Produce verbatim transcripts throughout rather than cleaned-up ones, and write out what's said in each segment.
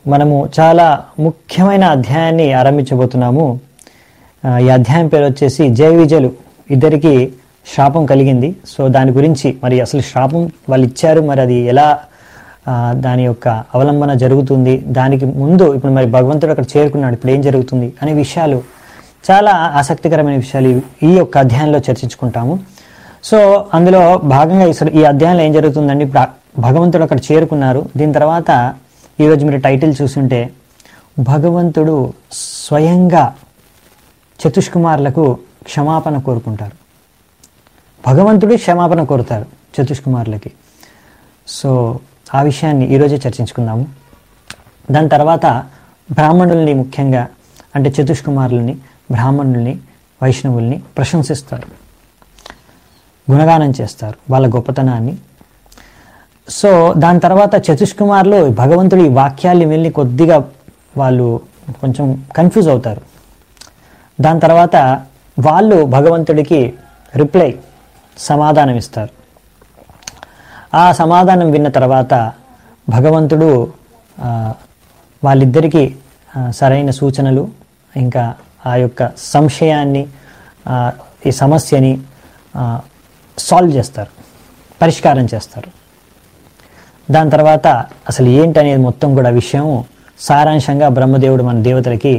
మనము చాలా ముఖ్యమైన అధ్యాయాన్ని ఆరంభించబోతున్నాము. ఈ అధ్యాయం పేరు వచ్చేసి జయ విజయులు ఇద్దరికి శాపం కలిగింది. సో దాని గురించి మరి అసలు శాపం వాళ్ళు ఇచ్చారు, మరి అది ఎలా దాని యొక్క అవలంబన జరుగుతుంది, దానికి ముందు ఇప్పుడు మరి భగవంతుడు అక్కడ చేరుకున్నాడు, ఇప్పుడు ఏం జరుగుతుంది అనే విషయాలు, చాలా ఆసక్తికరమైన విషయాలు ఈ యొక్క అధ్యాయంలో చర్చించుకుంటాము. సో అందులో భాగంగా ఈ అధ్యాయంలో ఏం జరుగుతుందండి, భగవంతుడు అక్కడ చేరుకున్నారు. దీని తర్వాత ఈరోజు మీరు టైటిల్ చూస్తుంటే భగవంతుడు స్వయంగా చతుష్కుమారులకు క్షమాపణ కోరుకుంటారు. భగవంతుడు క్షమాపణ కోరుతారు చతుష్కుమారులకి. సో ఆ విషయాన్ని ఈరోజే చర్చించుకుందాము. దాని తర్వాత బ్రాహ్మణుల్ని, ముఖ్యంగా అంటే చతుష్కుమారుల్ని, బ్రాహ్మణుల్ని, వైష్ణవుల్ని ప్రశంసిస్తారు, గుణగానం చేస్తారు వాళ్ళ గొప్పతనాన్ని. సో దాని తర్వాత చతుష్కుమారులు భగవంతుడి వాక్యాల్ని వెళ్ళి కొద్దిగా వాళ్ళు కొంచెం కన్ఫ్యూజ్ అవుతారు. దాని తర్వాత వాళ్ళు భగవంతుడికి రిప్లై సమాధానం ఇస్తారు. ఆ సమాధానం విన్న తర్వాత భగవంతుడు వాళ్ళిద్దరికీ సరైన సూచనలు, ఇంకా ఆ యొక్క సంశయాన్ని, ఈ సమస్యని సాల్వ్ చేస్తారు, పరిష్కారం చేస్తారు. దాని తర్వాత అసలు ఏంటనేది మొత్తం కూడా విషయం సారాంశంగా బ్రహ్మదేవుడు మన దేవతలకి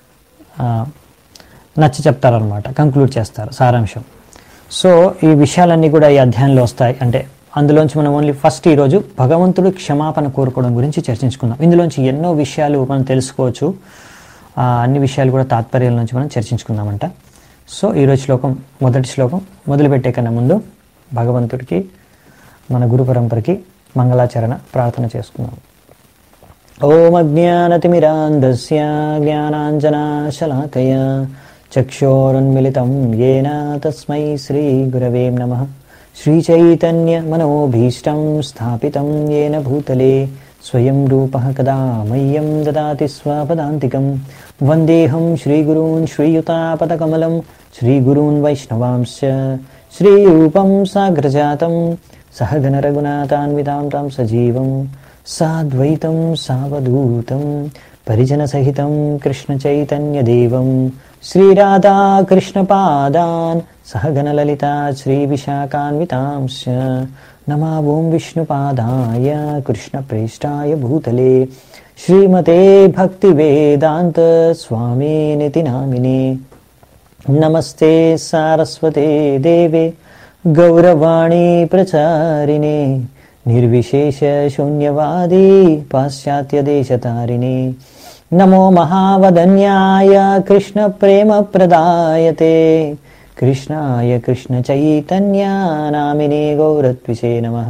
నచ్చ చెప్తారనమాట, కంక్లూడ్ చేస్తారు సారాంశం. సో ఈ విషయాలన్నీ కూడా ఈ అధ్యాయంలో వస్తాయి. అంటే అందులోంచి మనం ఓన్లీ ఫస్ట్ ఈరోజు భగవంతుడు క్షమాపణ కోరుకోవడం గురించి చర్చించుకుందాం. ఇందులోంచి ఎన్నో విషయాలు మనం తెలుసుకోవచ్చు. అన్ని విషయాలు కూడా తాత్పర్యాల నుంచి మనం చర్చించుకుందామంట. సో ఈరోజు శ్లోకం, మొదటి శ్లోకం మొదలుపెట్టే కన్నా ముందు భగవంతుడికి, మన గురు పరంపరకి మంగళాచరణ ప్రార్థన చేసుకుందాం. ఓం అజ్ఞానతిమిరాంధస్య జ్ఞానాంజనాశలాకయ చక్షోరున్మిళితం యేన తస్మై శ్రీ గురవే నమః. శ్రీచైతన్య మనోభీష్టం స్థాపితం యేన భూతలే స్వయం రూపః కదా మह्यं దదాతి స్వపదాంతికం. వందేహం శ్రీగురూన్ శ్రీయుతాపదకమలం శ్రీగురూన్ వైష్ణవాంశ్చ శ్రీరూపం సాగ్రజాతం సహగణ రఘునాథాన్వితాం తాం సజీవం సాద్వైతం సావధూతం పరిజనసహితం కృష్ణచైతన్యదేవం శ్రీరాధా కృష్ణపాదాన్ సహగణ లలితా శ్రీవిశాఖాన్వితాంశ్చ నమా ఓం విష్ణుపాదాయ కృష్ణప్రేష్టాయ భూతలే శ్రీమతే భక్తివేదాంత స్వామినితి నామినే. నమస్తే సారస్వతే దేవే గౌరవాణి ప్రచారిణే నిర్విశేష శూన్యవాది పాశ్చాత్యదేశతారిణే. నమో మహావదన్యాయ కృష్ణ ప్రేమ ప్రదాయతే కృష్ణాయ కృష్ణ చైతన్య నామినే గౌరత్విషే నమః.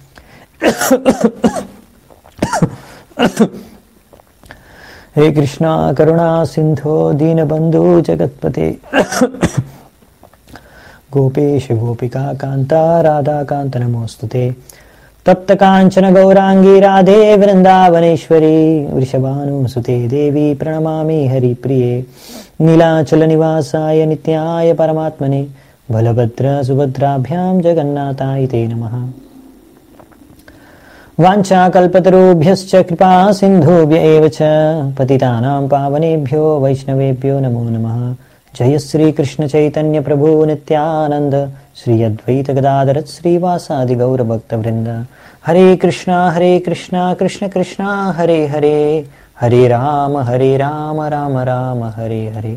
హే కృష్ణ కరుణా సింధో దీనబంధు జగత్పతే గోపేశ గోపికా కాంత రాధాకాంత నమోస్తుతే. తప్త కాంచన గౌరాంగీ రాధే వృందావనేశ్వరి వృషభానుసుతే దేవి ప్రణమామి హరిప్రియే. నీలాచల నివాసాయ నిత్యాయ పరమాత్మనే బలభద్ర సుభద్రాభ్యాం జగన్నాథాయ తే నమః. వాంఛాకల్పతరుభ్యశ్చ కృపా సింధుభ్య ఏవ చ పతితానాం పావనేభ్యో వైష్ణవేభ్యో నమో నమః. జయ శ్రీ కృష్ణ చైతన్య ప్రభు నిత్యానంద శ్రీ అద్వైత గదాధర శ్రీవాసాది గౌర భక్త వృంద. హరే కృష్ణ హరే కృష్ణ కృష్ణ కృష్ణ హరే హరే హరే రామ హరే రామ రామ రామ హరే హరే.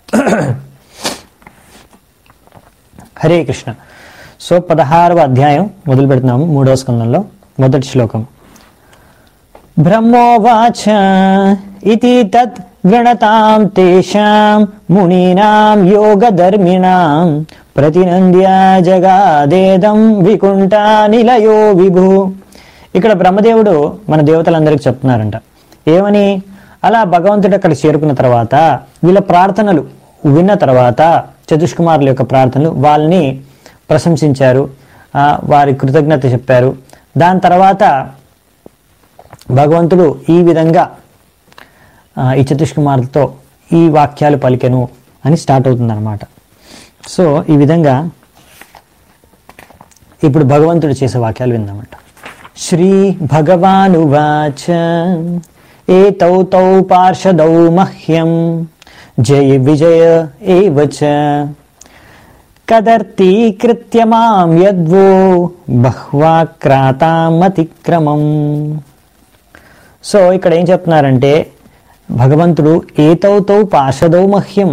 హరే కృష్ణ. సో పదహారవ అధ్యాయం మొదలు పెడుతున్నాము, మూడవ స్కందంలో మొదటి శ్లోకం. బ్రహ్మోవాచ ఇతి తత్ గణతాం తేషాం మునీనాం యోగధర్మిణాం ప్రతినంద్య జగాదేదం వికుంఠ నిలయో విభు. ఇక్కడ బ్రహ్మదేవుడు మన దేవతలందరికీ చెప్తున్నారంట ఏమని, అలా భగవంతుడు అక్కడ చేరుకున్న తర్వాత వీళ్ళ ప్రార్థనలు విన్న తర్వాత చతుష్కుమారుల యొక్క ప్రార్థనలు వాళ్ళని ప్రశంసించారు, వారి కృతజ్ఞత చెప్పారు. దాని తర్వాత భగవంతుడు ఈ విధంగా ఈ చతుష్కుమారులతో ఈ వాక్యాలు పలికెను అని స్టార్ట్ అవుతుంది అన్నమాట. సో ఈ విధంగా ఇప్పుడు భగవంతుడు చేసే వాక్యాలు విందామంట. శ్రీ భగవానువాచ ఏతౌ తౌ పార్షదౌ మహ్యం జయ విజయ ఏవ చ కదర్తీకృత్య మాం యద్వో బహ్వాక్రాతామతిక్రమం. సో ఇక్కడ ఏం చెప్తున్నారంటే భగవంతుడు ఏతౌ తౌ పార్షదౌ మహ్యం,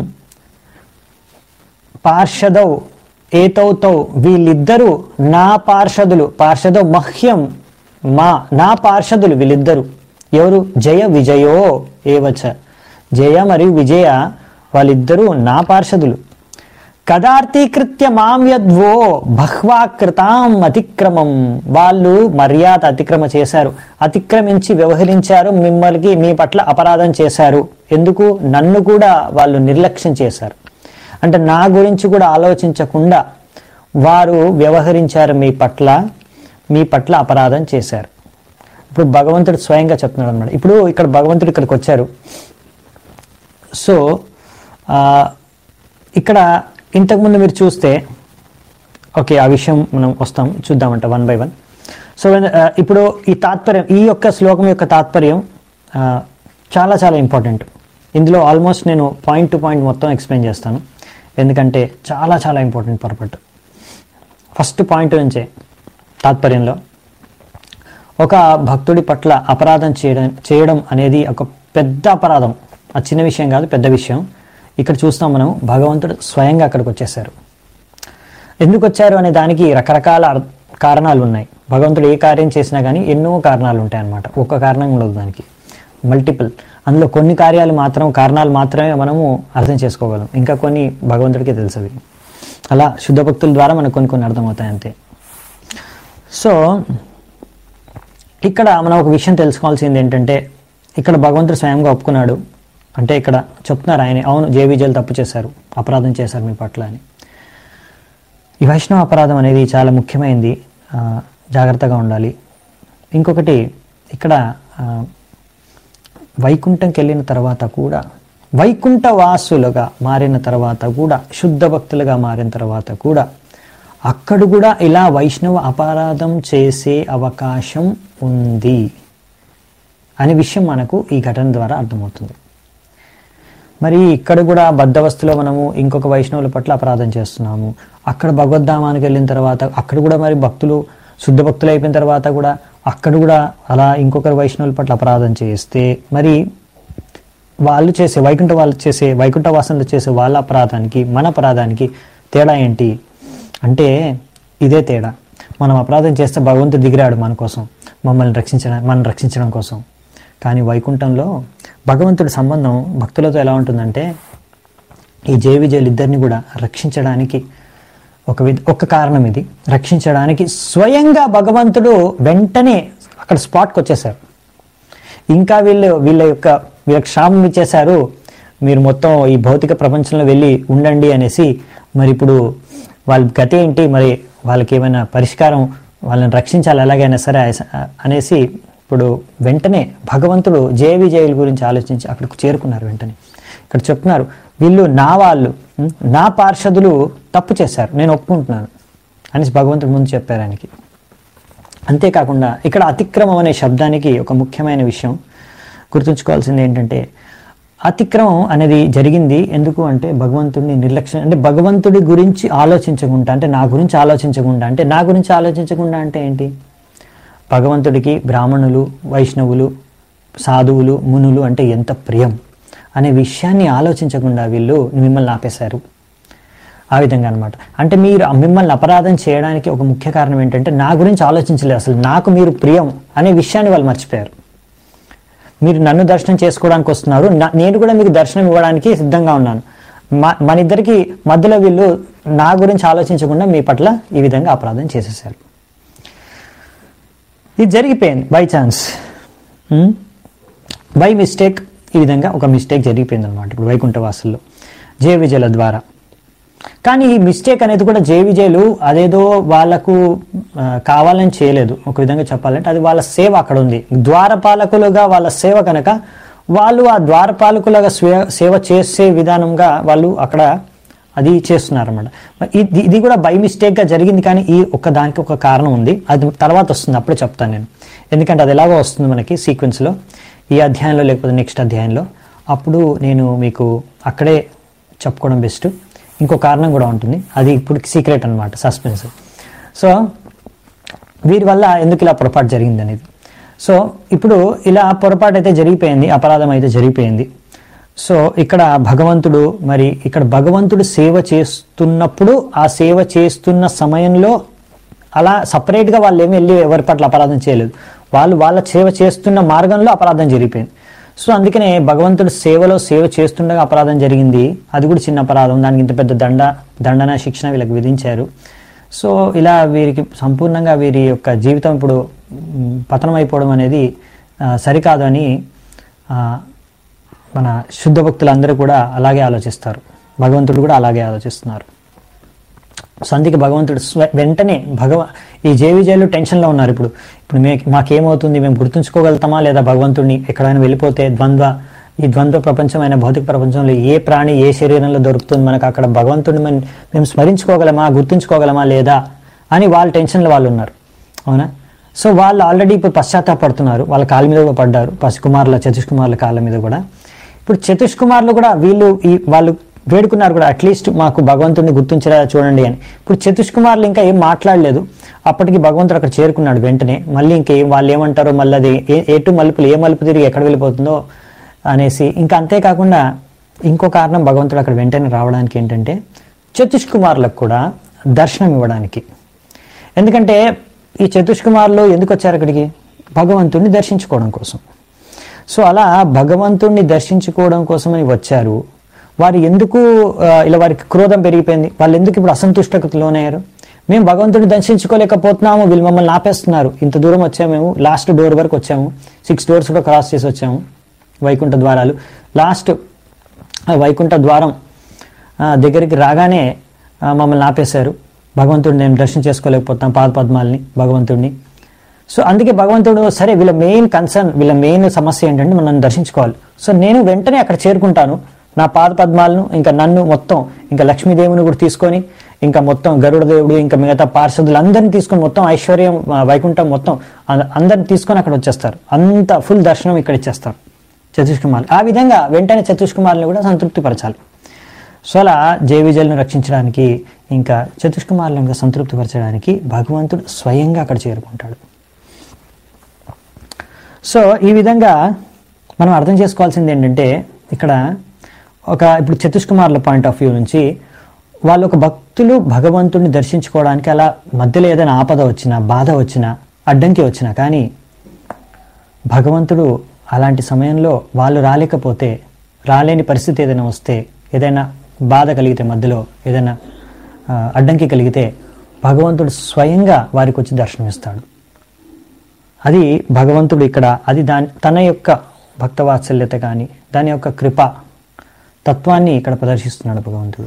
పార్షదౌ ఏతౌ తౌ వీళ్ళిద్దరూ నా పార్షదులు, పార్షదౌ మహ్యం మా నా పార్షదులు వీళ్ళిద్దరు. ఎవరు? జయ విజయో ఏవచ, జయ మరియు విజయ వాళ్ళిద్దరూ నా పార్షదులు. కదార్థీకృత్య మాం యద్వో బహ్వాకృతాం అతిక్రమం, వాళ్ళు మర్యాద అతిక్రమ చేశారు, అతిక్రమించి వ్యవహరించారు, మిమ్మల్ని మీ పట్ల అపరాధం చేశారు. ఎందుకు? నన్ను కూడా వాళ్ళు నిర్లక్ష్యం చేశారు, అంటే నా గురించి కూడా ఆలోచించకుండా వారు వ్యవహరించారు, మీ పట్ల మీ పట్ల అపరాధం చేశారు. ఇప్పుడు భగవంతుడు స్వయంగా చెప్తున్నాడు అన్నమాట. ఇప్పుడు ఇక్కడ భగవంతుడు ఇక్కడికి వచ్చారు. సో ఇక్కడ ఇంతకుముందు మీరు చూస్తే, ఓకే ఆ విషయం మనం వస్తాం చూద్దామంట వన్ బై వన్. సో ఇప్పుడు ఈ తాత్పర్యం, ఈ యొక్క శ్లోకం యొక్క తాత్పర్యం చాలా చాలా ఇంపార్టెంట్. ఇందులో ఆల్మోస్ట్ నేను పాయింట్ టు పాయింట్ మొత్తం ఎక్స్ప్లెయిన్ చేస్తాను, ఎందుకంటే చాలా చాలా ఇంపార్టెంట్ పర్పట్. ఫస్ట్ పాయింట్ నుంచే తాత్పర్యంలో ఒక భక్తుడి పట్ల అపరాధం చేయడం చేయడం అనేది ఒక పెద్ద అపరాధం. అది చిన్న విషయం కాదు, పెద్ద విషయం. ఇక్కడ చూస్తాం మనం, భగవంతుడు స్వయంగా అక్కడికి వచ్చేసారు. ఎందుకు వచ్చారు అనే దానికి రకరకాల కారణాలు ఉన్నాయి. భగవంతుడు ఏ కార్యం చేసినా కానీ ఎన్నో కారణాలు ఉంటాయి అన్నమాట, ఒక్క కారణం ఉండదు దానికి, మల్టిపుల్. అందులో కొన్ని కార్యాలు మాత్రం కారణాలు మాత్రమే మనము అర్థం చేసుకోగలం, ఇంకా కొన్ని భగవంతుడికి తెలుసవి. అలా శుద్ధ భక్తుల ద్వారా మనకు కొన్ని కొన్ని అర్థమవుతాయి అంతే. సో ఇక్కడ మనం ఒక విషయం తెలుసుకోవాల్సింది ఏంటంటే, ఇక్కడ భగవంతుడు స్వయంగా ఒప్పుకున్నాడు. అంటే ఇక్కడ చెప్తున్నారు ఆయన, అవును జయ విజయలు తప్పు చేశారు, అపరాధం చేశారు మీ పట్ల అని. ఈ వైష్ణవ అపరాధం అనేది చాలా ముఖ్యమైనది, జాగ్రత్తగా ఉండాలి. ఇంకొకటి ఇక్కడ వైకుంఠంకి వెళ్ళిన తర్వాత కూడా, వైకుంఠ వాసులుగా మారిన తర్వాత కూడా, శుద్ధ భక్తులుగా మారిన తర్వాత కూడా అక్కడ కూడా ఇలా వైష్ణవ అపరాధం చేసే అవకాశం ఉంది అనే విషయం మనకు ఈ ఘటన ద్వారా అర్థమవుతుంది. మరి ఇక్కడ కూడా బద్ధవస్తులో మనము ఇంకొక వైష్ణవుల పట్ల అపరాధం చేస్తున్నాము. అక్కడ భగవద్ధామానికి వెళ్ళిన తర్వాత అక్కడ కూడా మరి భక్తులు శుద్ధ భక్తులు అయిపోయిన తర్వాత కూడా అక్కడ కూడా అలా ఇంకొకరు వైష్ణవుల పట్ల అపరాధం చేస్తే, మరి వాళ్ళు చేసే వైకుంఠ వాళ్ళు చేసే వైకుంఠ వాసనలు చేసే వాళ్ళ అపరాధానికి మన అపరాధానికి తేడా ఏంటి అంటే, ఇదే తేడా. మనం అపరాధం చేస్తే భగవంతుడు దిగిరాడు మన కోసం, మమ్మల్ని రక్షించడం మనం రక్షించడం కోసం. కానీ వైకుంఠంలో భగవంతుడి సంబంధం భక్తులతో ఎలా ఉంటుందంటే, ఈ జయ విజయులు ఇద్దరిని కూడా రక్షించడానికి ఒక విధ ఒక కారణం ఇది, రక్షించడానికి స్వయంగా భగవంతుడు వెంటనే అక్కడ స్పాట్కి వచ్చేసారు. ఇంకా వీళ్ళు వీళ్ళ యొక్క వీళ్ళకి శాపం ఇచ్చేశారు, మీరు మొత్తం ఈ భౌతిక ప్రపంచంలో వెళ్ళి ఉండండి అనేసి. మరి ఇప్పుడు వాళ్ళ గతి ఏంటి, మరి వాళ్ళకి ఏమైనా పరిష్కారం, వాళ్ళని రక్షించాలి ఎలాగైనా సరే అనేసి ఇప్పుడు వెంటనే భగవంతుడు జయ విజయుల గురించి ఆలోచించి అక్కడికి చేరుకున్నారు. వెంటనే ఇక్కడ చెప్తున్నారు, వీళ్ళు నా వాళ్ళు, నా పార్షదులు తప్పు చేశారు, నేను ఒప్పుకుంటున్నాను అనేసి భగవంతుడు ముందు చెప్పారు ఆయనకి. అంతేకాకుండా ఇక్కడ అతిక్రమం అనే శబ్దానికి ఒక ముఖ్యమైన విషయం గుర్తుంచుకోవాల్సింది ఏంటంటే, అతిక్రమం అనేది జరిగింది ఎందుకు అంటే భగవంతుడిని నిర్లక్ష్యం, అంటే భగవంతుడి గురించి ఆలోచించకుండా, అంటే నా గురించి ఆలోచించకుండా, అంటే నా గురించి ఆలోచించకుండా అంటే ఏంటి, భగవంతుడికి బ్రాహ్మణులు, వైష్ణవులు, సాధువులు, మునులు అంటే ఎంత ప్రియం అనే విషయాన్ని ఆలోచించకుండా వీళ్ళు మిమ్మల్ని ఆపేశారు. ఆ విధంగా అనమాట. అంటే మీరు మిమ్మల్ని అపరాధం చేయడానికి ఒక ముఖ్య కారణం ఏంటంటే, నా గురించి ఆలోచించలేదు, అసలు నాకు మీరు ప్రియం అనే విషయాన్ని వాళ్ళు మర్చిపోయారు. మీరు నన్ను దర్శనం చేసుకోవడానికి వస్తున్నారు, నేను కూడా మీకు దర్శనం ఇవ్వడానికి సిద్ధంగా ఉన్నాను. మా మన ఇద్దరికి మధ్యలో వీళ్ళు నా గురించి ఆలోచించకుండా మీ పట్ల ఈ విధంగా అపరాధం చేసేసారు. ఇది జరిగిపోయింది బై ఛాన్స్, బై మిస్టేక్. ఈ విధంగా ఒక మిస్టేక్ జరిగిపోయింది అనమాట ఇప్పుడు వైకుంఠ వాసుల్లో జయ విజయుల ద్వారా. కానీ ఈ మిస్టేక్ అనేది కూడా జయ విజయులు అదేదో వాళ్ళకు కావాలని చేయలేదు. ఒక విధంగా చెప్పాలంటే అది వాళ్ళ సేవ అక్కడ ఉంది, ద్వారపాలకులుగా వాళ్ళ సేవ కనుక వాళ్ళు ఆ ద్వారపాలకులుగా సేవ చేసే విధానంగా వాళ్ళు అక్కడ అది చేస్తున్నారన్నమాట. ఇది ఇది కూడా బై మిస్టేక్గా జరిగింది, కానీ ఈ ఒక్క దానికి ఒక కారణం ఉంది, అది తర్వాత వస్తుంది, అప్పుడే చెప్తాను నేను, ఎందుకంటే అది ఎలాగో వస్తుంది మనకి సీక్వెన్స్లో. ఈ అధ్యాయంలో లేకపోతే నెక్స్ట్ అధ్యాయంలో, అప్పుడు నేను మీకు అక్కడే చెప్పుకోవడం బెస్ట్. ఇంకో కారణం కూడా ఉంటుంది, అది ఇప్పుడు సీక్రెట్ అనమాట, సస్పెన్స్. సో వీరి వల్ల ఎందుకు ఇలా పొరపాటు జరిగింది అనేది. సో ఇప్పుడు ఇలా పొరపాటు అయితే జరిగిపోయింది, అపరాధం అయితే జరిగిపోయింది. సో ఇక్కడ భగవంతుడు మరి ఇక్కడ భగవంతుడు సేవ చేస్తున్నప్పుడు ఆ సేవ చేస్తున్న సమయంలో అలా సపరేట్గా వాళ్ళు ఏమి వెళ్ళి ఎవరి పట్ల అపరాధం చేయలేదు, వాళ్ళు వాళ్ళ సేవ చేస్తున్న మార్గంలో అపరాధం జరిగిపోయింది. సో అందుకనే భగవంతుడు సేవలో సేవ చేస్తుండగా అపరాధం జరిగింది, అది కూడా చిన్న అపరాధం, దానికి ఇంత పెద్ద దండ దండన శిక్షణ వీళ్ళకి విధించారు. సో ఇలా వీరికి సంపూర్ణంగా వీరి యొక్క జీవితం ఇప్పుడు పతనం అయిపోవడం అనేది సరికాదు అని మన శుద్ధ భక్తులందరూ కూడా అలాగే ఆలోచిస్తారు, భగవంతుడు కూడా అలాగే ఆలోచిస్తున్నారు. సో అందుకే భగవంతుడు వెంటనే భగవ ఈ జేవిజేలు టెన్షన్లో ఉన్నారు. ఇప్పుడు ఇప్పుడు మే మాకేమవుతుంది, మేము గుర్తుంచుకోగలుగుతామా లేదా భగవంతుడిని? ఎక్కడైనా వెళ్ళిపోతే ద్వంద్వ ఈ ద్వంద్వ ప్రపంచమైన భౌతిక ప్రపంచంలో ఏ ప్రాణి ఏ శరీరంలో దొరుకుతుంది మనకు, అక్కడ భగవంతుడిని మనం మేము స్మరించుకోగలమా, గుర్తుంచుకోగలమా లేదా అని వాళ్ళ టెన్షన్లో వాళ్ళు ఉన్నారు, అవునా? సో వాళ్ళు ఆల్రెడీ ఇప్పుడు పశ్చాత్తాపడుతున్నారు, వాళ్ళ కాళ్ళ మీద కూడా పడ్డారు, పసికుమారుల చతుష్కుమారుల కాళ్ళ మీద కూడా. ఇప్పుడు చతుష్కుమారులు కూడా వీళ్ళు ఈ వాళ్ళు వేడుకున్నారు కూడా, అట్లీస్ట్ మాకు భగవంతుడిని గుర్తించరా చూడండి అని. ఇప్పుడు చతుష్కుమారులు ఇంకా ఏం మాట్లాడలేదు, అప్పటికి భగవంతుడు అక్కడ చేరుకున్నాడు వెంటనే. మళ్ళీ ఇంకేం వాళ్ళు ఏమంటారో, మళ్ళీ అది ఎటు మలుపులు ఏ మలుపు తిరిగి ఎక్కడ వెళ్ళిపోతుందో అనేసి. ఇంకా అంతేకాకుండా ఇంకో కారణం భగవంతుడు అక్కడ వెంటనే రావడానికి ఏంటంటే చతుష్కుమారులకు కూడా దర్శనం ఇవ్వడానికి. ఎందుకంటే ఈ చతుష్కుమారులు ఎందుకు వచ్చారు అక్కడికి? భగవంతుడిని దర్శించుకోవడం కోసం. సో అలా భగవంతుడిని దర్శించుకోవడం కోసమని వచ్చారు. వారు ఎందుకు ఇలా వారికి క్రోధం పెరిగిపోయింది, వాళ్ళు ఎందుకు ఇప్పుడు అసంతుష్టకు లోనయ్యారు? మేము భగవంతుడిని దర్శించుకోలేకపోతున్నాము, వీళ్ళు మమ్మల్ని ఆపేస్తున్నారు, ఇంత దూరం వచ్చాము, మేము లాస్ట్ డోర్ వరకు వచ్చాము, సిక్స్ డోర్స్ కూడా క్రాస్ చేసి వచ్చాము, వైకుంఠ ద్వారాలు. లాస్ట్ వైకుంఠ ద్వారం దగ్గరికి రాగానే మమ్మల్ని ఆపేశారు, భగవంతుడిని నేను దర్శనం చేసుకోలేకపోతాం, పాద పద్మాలని భగవంతుడిని. సో అందుకే భగవంతుడు సరే వీళ్ళ మెయిన్ కన్సర్న్, వీళ్ళ మెయిన్ సమస్య ఏంటంటే మనం దర్శించుకోవాలి. సో నేను వెంటనే అక్కడ చేరుకుంటాను, నా పాద పద్మాలను ఇంకా నన్ను మొత్తం ఇంకా లక్ష్మీదేవిని కూడా తీసుకొని ఇంకా మొత్తం గరుడ దేవుడు ఇంకా మిగతా పార్షదులు అందరినీ తీసుకొని మొత్తం ఐశ్వర్యం వైకుంఠం మొత్తం అందరిని తీసుకొని అక్కడ వచ్చేస్తారు, అంత ఫుల్ దర్శనం ఇక్కడ ఇచ్చేస్తారు చతుష్కుమారులు. ఆ విధంగా వెంటనే చతుష్కుమారులను కూడా సంతృప్తిపరచాలి. సో అలా జేవిజల్ను రక్షించడానికి ఇంకా చతుష్కుమారులను సంతృప్తిపరచడానికి భగవంతుడు స్వయంగా అక్కడ చేరుకుంటాడు. సో ఈ విధంగా మనం అర్థం చేసుకోవాల్సింది ఏంటంటే ఇక్కడ ఒక ఇప్పుడు చతుష్కుమారుల పాయింట్ ఆఫ్ వ్యూ నుంచి వాళ్ళు ఒక భక్తులు భగవంతుడిని దర్శించుకోవడానికి అలా మధ్యలో ఏదైనా ఆపద వచ్చినా, బాధ వచ్చినా, అడ్డంకి వచ్చినా కానీ భగవంతుడు అలాంటి సమయంలో వాళ్ళు రాలేకపోతే, రాలేని పరిస్థితి ఏదైనా వస్తే, ఏదైనా బాధ కలిగితే, మధ్యలో ఏదైనా అడ్డంకి కలిగితే భగవంతుడు స్వయంగా వారికి వచ్చి దర్శనమిస్తాడు. అది భగవంతుడు ఇక్కడ అది దాని తన యొక్క భక్తవాత్సల్యత కానీ దాని యొక్క కృప తత్వాన్ని ఇక్కడ ప్రదర్శిస్తున్నాడు భగవంతుడు.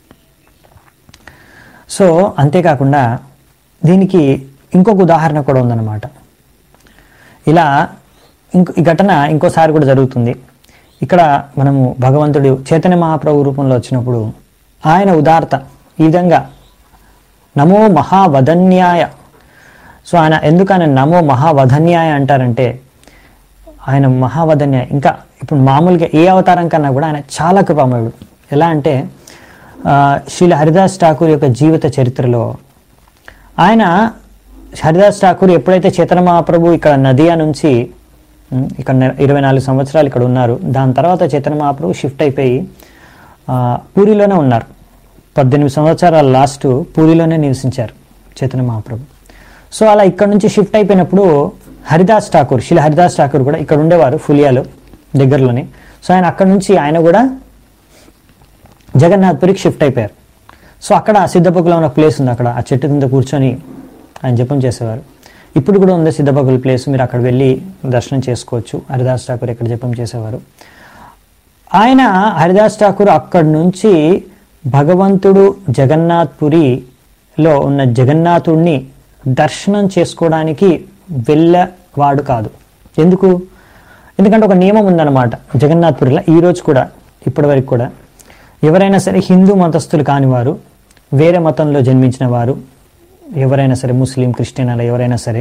సో అంతేకాకుండా దీనికి ఇంకొక ఉదాహరణ కూడా ఉందన్నమాట. ఇలా ఇంకో ఈ ఘటన ఇంకోసారి కూడా జరుగుతుంది. ఇక్కడ మనము భగవంతుడు చైతన్య మహాప్రభు రూపంలో వచ్చినప్పుడు ఆయన ఉదారత ఈ విధంగా నమో మహావధన్యాయ. సో ఆయన ఎందుకు ఆయన నమో మహావధన్యాయ అంటారంటే ఆయన మహావధన్యాయ, ఇంకా ఇప్పుడు మామూలుగా ఏ అవతారం కన్నా కూడా ఆయన చాలా కృపామయుడు. ఎలా అంటే శ్రీల హరిదాస్ ఠాకూర్ యొక్క జీవిత చరిత్రలో ఆయన హరిదాస్ ఠాకూర్ ఎప్పుడైతే చైతన్య మహాప్రభు ఇక్కడ నదియా నుంచి ఇక్కడ ఇరవై నాలుగు సంవత్సరాలు ఇక్కడ ఉన్నారు, దాని తర్వాత చైతన్య మహాప్రభు షిఫ్ట్ అయిపోయి పూరిలోనే ఉన్నారు. పద్దెనిమిది సంవత్సరాల లాస్ట్ పూరిలోనే నివసించారు చైతన్య మహాప్రభు. సో అలా ఇక్కడ నుంచి షిఫ్ట్ అయిపోయినప్పుడు హరిదాస్ ఠాకూర్ శ్రీల హరిదాస్ ఠాకూర్ కూడా ఇక్కడ ఉండేవారు ఫులియాలో దగ్గరలోనే. సో ఆయన అక్కడ నుంచి ఆయన కూడా జగన్నాథ్పురికి షిఫ్ట్ అయిపోయారు. సో అక్కడ సిద్ధపకుల ఉన్న ప్లేస్ ఉంది, అక్కడ ఆ చెట్టు కింద కూర్చొని ఆయన జపం చేసేవారు. ఇప్పుడు కూడా ఉంది సిద్ధపకుల ప్లేస్, మీరు అక్కడ వెళ్ళి దర్శనం చేసుకోవచ్చు. హరిదాస్ ఠాకూర్ ఇక్కడ జపం చేసేవారు. ఆయన హరిదాస్ ఠాకూర్ అక్కడి నుంచి భగవంతుడు జగన్నాథ్పురిలో ఉన్న జగన్నాథుడిని దర్శనం చేసుకోవడానికి వెళ్ళవాడు కాదు. ఎందుకు? ఎందుకంటే ఒక నియమం ఉందన్నమాట జగన్నాథ్పురిలో ఈరోజు కూడా, ఇప్పటి వరకు కూడా ఎవరైనా సరే హిందూ మతస్థులు కానివారు, వేరే మతంలో జన్మించిన వారు ఎవరైనా సరే, ముస్లిం క్రిస్టియన్ అలా ఎవరైనా సరే,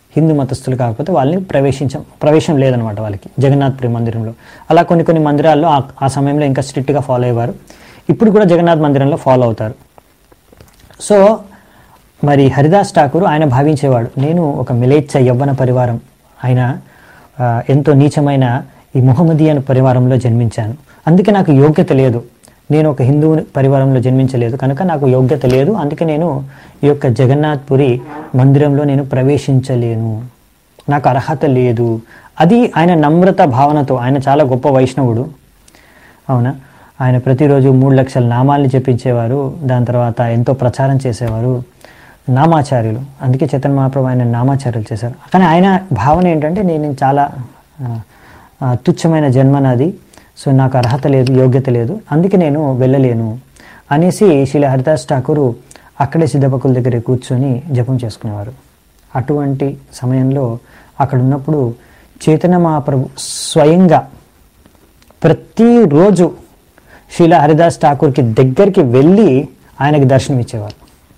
హిందూ మతస్థులు కాకపోతే వాళ్ళని ప్రవేశించం ప్రవేశం లేదనమాట వాళ్ళకి జగన్నాథ్పురి మందిరంలో. అలా కొన్ని కొన్ని మందిరాల్లో ఆ సమయంలో ఇంకా స్ట్రిక్ట్గా ఫాలో అయ్యేవారు. ఇప్పుడు కూడా జగన్నాథ్ మందిరంలో ఫాలో అవుతారు. సో మరి హరిదాస్ ఠాకూర్ ఆయన భావించేవాడు, నేను ఒక మిలేచ్ఛ యవ్వన పరివారం ఆయన ఎంతో నీచమైన ఈ ముహమ్మదీయన్ పరివారంలో జన్మించాను, అందుకే నాకు యోగ్యత లేదు, నేను ఒక హిందూ పరివారంలో జన్మించలేదు కనుక నాకు యోగ్యత లేదు, అందుకే నేను ఈ యొక్క జగన్నాథ్పురి మందిరంలో నేను ప్రవేశించలేను, నాకు అర్హత లేదు. అది ఆయన నమ్రత భావనతో, ఆయన చాలా గొప్ప వైష్ణవుడు అవునా. ఆయన ప్రతిరోజు మూడు లక్షల నామాల్ని జపించేవారు, దాని తర్వాత ఎంతో ప్రచారం చేసేవారు, నామాచార్యులు. అందుకే చైతన్య మహాప్రభు ఆయన నామాచార్యులు చేశారు. కానీ ఆయన భావన ఏంటంటే నేను చాలా తుచ్చమైన జన్మ నాది, సో నాకు అర్హత లేదు, యోగ్యత లేదు, అందుకే నేను వెళ్ళలేను అనేసి శ్రీల హరిదాస్ ఠాకూర్ అక్కడే సిద్ధపకుల దగ్గర కూర్చొని జపం చేసుకునేవారు. అటువంటి సమయంలో అక్కడ ఉన్నప్పుడు చైతన్య మహాప్రభు స్వయంగా ప్రతిరోజు శ్రీల హరిదాస్ ఠాకూర్కి దగ్గరికి వెళ్ళి ఆయనకి దర్శనం ఇచ్చేవారు.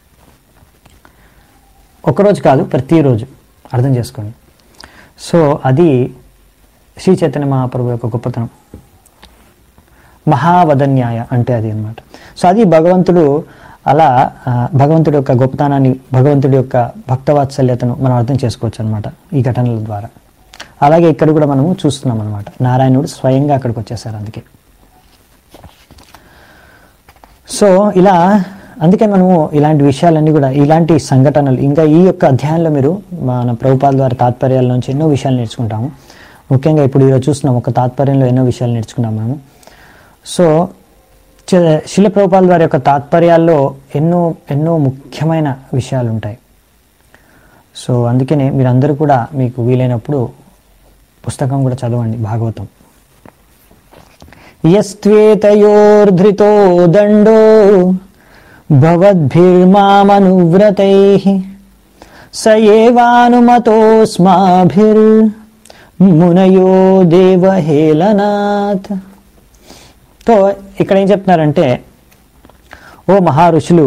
ఒకరోజు కాదు, ప్రతిరోజు. అర్థం చేసుకోండి. సో అది శ్రీ చైతన్య మహాప్రభు యొక్క గొప్పతనం. మహావదన్యాయ అంటే అది అన్నమాట. సో అది భగవంతుడు అలా భగవంతుడి యొక్క గొప్పతనాన్ని, భగవంతుడి యొక్క భక్తవాత్సల్యతను మనం అర్థం చేసుకోవచ్చు అనమాట ఈ ఘటనల ద్వారా. అలాగే ఇక్కడ కూడా మనము చూస్తున్నాం అనమాట, నారాయణుడు స్వయంగా అక్కడికి వచ్చేసారు. అందుకే సో ఇలా అందుకే మనము ఇలాంటి విషయాలన్నీ కూడా, ఇలాంటి సంఘటనలు ఇంకా ఈ యొక్క అధ్యాయంలో మీరు మన ప్రభుపాద ద్వారా తాత్పర్యాల నుంచి ఎన్నో విషయాలు నేర్చుకుంటాము. ముఖ్యంగా ఇప్పుడు ఈరోజు చూస్తున్నాం, ఒక తాత్పర్యంలో ఎన్నో విషయాలు నేర్చుకున్నాం మనము. సో శిల ప్రభుపాద వారి యొక్క తాత్పర్యాల్లో ఎన్నో ఎన్నో ముఖ్యమైన విషయాలు ఉంటాయి. సో అందుకనే మీరందరూ కూడా మీకు వీలైనప్పుడు పుస్తకం కూడా చదవండి, భాగవతం. యస్త్వేతయోర్ధృతో దండో భవద్భిర్మామనువ్రతైః స ఏవానుమతోస్మాభిర్ మునయో దేవహేళనాత్. తో ఇక్కడ ఏం చెప్తున్నారంటే, ఓ మహారుషులు,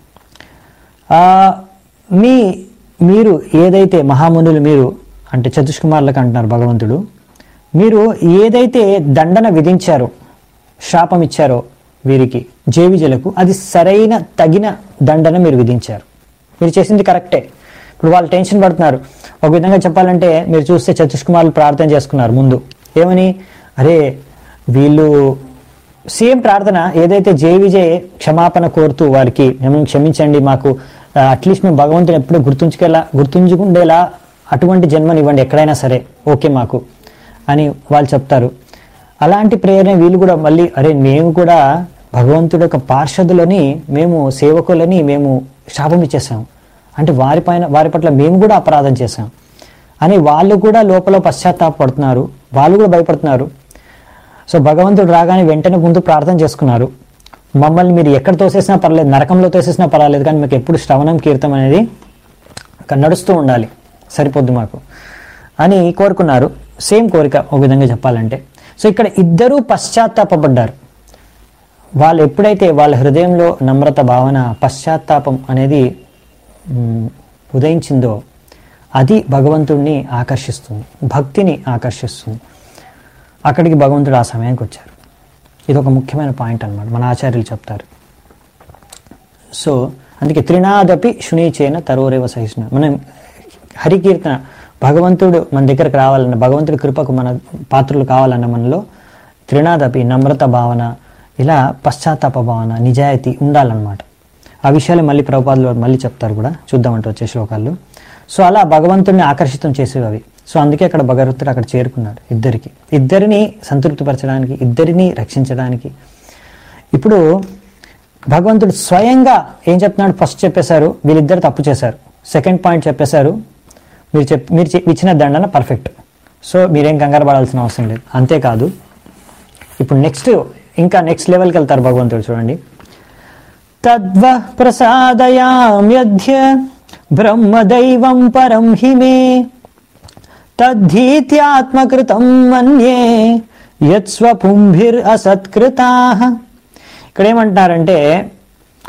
మీ మీరు ఏదైతే మహామునులు, మీరు అంటే చతుష్కుమారులకు అంటున్నారు భగవంతుడు, మీరు ఏదైతే దండన విధించారో, శాపం ఇచ్చారో వీరికి జేవిజలకు, అది సరైన తగిన దండన మీరు విధించారు. మీరు చేసింది కరెక్టే. ఇప్పుడు వాళ్ళు టెన్షన్ పడుతున్నారు. ఒక విధంగా చెప్పాలంటే మీరు చూస్తే చతుష్కుమారులు ప్రార్థన చేసుకున్నారు ముందు ఏమని, అరే వీళ్ళు సేమ్ ప్రార్థన ఏదైతే జేవిజయ్ క్షమాపణ కోరుతూ వారికి మేము క్షమించండి, మాకు అట్లీస్ట్ మేము భగవంతుని ఎప్పుడూ గుర్తుంచుకేలా గుర్తుంచుకుండేలా అటువంటి జన్మనివ్వండి ఎక్కడైనా సరే, ఓకే మాకు అని వాళ్ళు చెప్తారు. అలాంటి ప్రేరణ వీళ్ళు కూడా మళ్ళీ, అరే మేము కూడా భగవంతుడి యొక్క పార్షదులని, మేము సేవకులని మేము శాపం ఇచ్చేసాం అంటే వారి పైన వారి పట్ల మేము కూడా అపరాధం చేశాం అని వాళ్ళు కూడా లోపల పశ్చాత్తాపడుతున్నారు, వాళ్ళు కూడా భయపడుతున్నారు. సో భగవంతుడు రాగానే వెంటనే ముందు ప్రార్థన చేసుకున్నారు, మమ్మల్ని మీరు ఎక్కడ తోసేసినా పర్లేదు, నరకంలో తోసేసినా పర్వాలేదు, కానీ మీకు ఎప్పుడు శ్రవణం కీర్తం అనేది అక్కడ నడుస్తూ ఉండాలి, సరిపోద్దు మాకు అని కోరుకున్నారు. సేమ్ కోరిక ఒక విధంగా చెప్పాలంటే. సో ఇక్కడ ఇద్దరూ పశ్చాత్తాపడ్డారు. వాళ్ళు ఎప్పుడైతే వాళ్ళ హృదయంలో నమ్రత భావన, పశ్చాత్తాపం అనేది ఉదయించిందో అది భగవంతుడిని ఆకర్షిస్తుంది, భక్తిని ఆకర్షిస్తుంది. అక్కడికి భగవంతుడు ఆ సమయానికి వచ్చారు. ఇది ఒక ముఖ్యమైన పాయింట్ అన్నమాట, మన ఆచార్యులు చెప్తారు. సో అందుకే త్రినాదపి శునీచేన తరోరేవ సహిష్ణ. మనం హరికీర్తన, భగవంతుడు మన దగ్గరకు రావాలన్న, భగవంతుడి కృపకు మన పాత్రలు కావాలన్న మనలో త్రినాదపి నమ్రత భావన, ఇలా పశ్చాత్తాప భావన, నిజాయితీ ఉండాలన్నమాట. ఆ విషయాలు మళ్ళీ ప్రభుపాదులు మళ్ళీ చెప్తారు కూడా, చూద్దామంటే వచ్చే శ్లోకాల్లో. సో అలా భగవంతుడిని ఆకర్షితం చేసేవి అవి. సో అందుకే అక్కడ భగవంతుడు అక్కడ చేరుకున్నాడు ఇద్దరికి, ఇద్దరిని సంతృప్తిపరచడానికి, ఇద్దరిని రక్షించడానికి. ఇప్పుడు భగవంతుడు స్వయంగా ఏం చెప్తున్నాడు, ఫస్ట్ చెప్పేశారు వీళ్ళిద్దరు తప్పు చేశారు, సెకండ్ పాయింట్ చెప్పేశారు మీరు చెప్ మీరు ఇచ్చిన దండన పర్ఫెక్ట్, సో మీరేం కంగారు పడాల్సిన అవసరం లేదు. అంతేకాదు ఇప్పుడు నెక్స్ట్ ఇంకా నెక్స్ట్ లెవెల్కి వెళ్తారు భగవంతుడు. చూడండి, తద్వ ప్రసాదయామ్యధ్య బ్రహ్మదైవం పరం హిమే తద్ధీత్యాత్మకృతం మన్యే యత్స్వపుంభిర్ అసత్కృతాః. ఇక్కడ ఏమంటున్నారంటే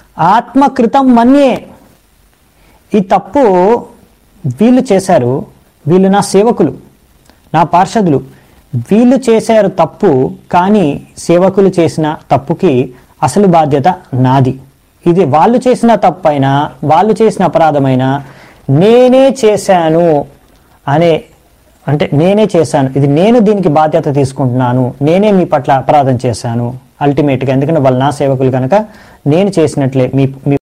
ఆత్మకృతం మన్యే, ఈ తప్పు వీళ్ళు చేశారు వీళ్ళు నా సేవకులు, నా పార్షదులు, వీళ్ళు చేశారు తప్పు, కానీ సేవకులు చేసిన తప్పుకి అసలు బాధ్యత నాది. ఇది వాళ్ళు చేసిన తప్పైనా వాళ్ళు చేసిన అపరాధమైనా నేనే చేశాను అనే, అంటే నేనే చేశాను, ఇది నేను దీనికి బాధ్యత తీసుకుంటున్నాను, నేనే మీ పట్ల అపరాధం చేశాను అల్టిమేట్గా, ఎందుకంటే వాళ్ళు నా సేవకులు కనుక నేను చేసినట్లే మీ మీ